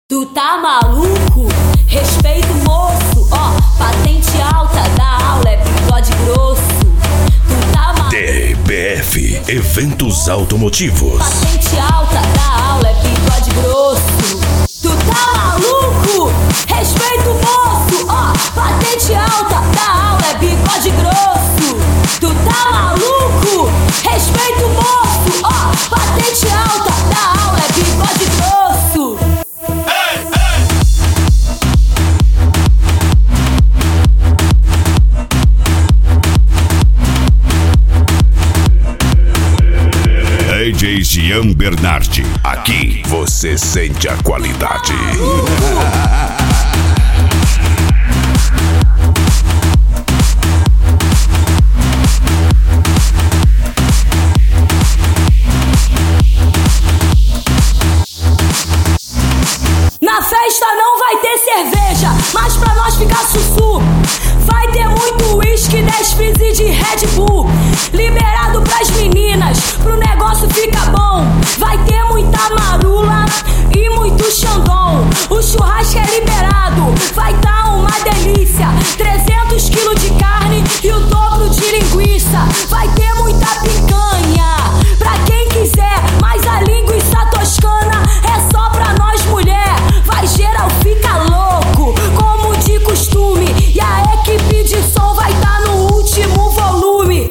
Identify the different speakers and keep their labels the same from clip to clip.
Speaker 1: Tu tá maluco? Respeito o moço, ó, patente alta da aula é bigode grosso. Tu tá maluco?
Speaker 2: DBF Eventos Automotivos.
Speaker 1: Patente alta da aula é bigode grosso. Tu tá maluco? Respeito o moço, ó, patente alta da aula é bigode grosso. Tu tá maluco? Respeito o moço, ó, patente alta da aula é bigode grosso.
Speaker 2: DJ Jean Bernardi. Aqui você sente a qualidade.
Speaker 1: Na festa não vai ter cerveja, mas pra nós ficar sussu, vai ter muito uísque, 10 frizz de Red Bull. Liberado pras meninas, pro negócio ficar bom. Vai ter muita marula e muito xandão. O churrasco é liberado, vai tá uma delícia. 300 quilos de carne e o dobro de linguiça. Vai ter muita picanha pra quem quiser, mas a linguiça toscana é só pra nós mulher. Vai geral fica louco, como de costume, e a equipe de som vai tá no último volume.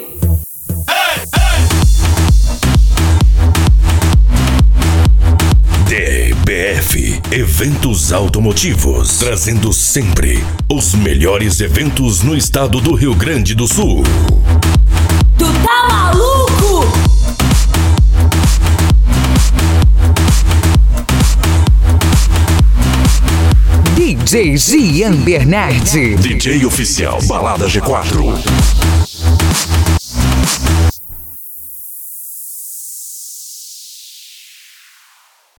Speaker 2: DBF Eventos Automotivos, trazendo sempre os melhores eventos no estado do Rio Grande do Sul.
Speaker 1: Tu tá maluco?
Speaker 3: DJ Jean Bernardi.
Speaker 2: DJ oficial Balada G4.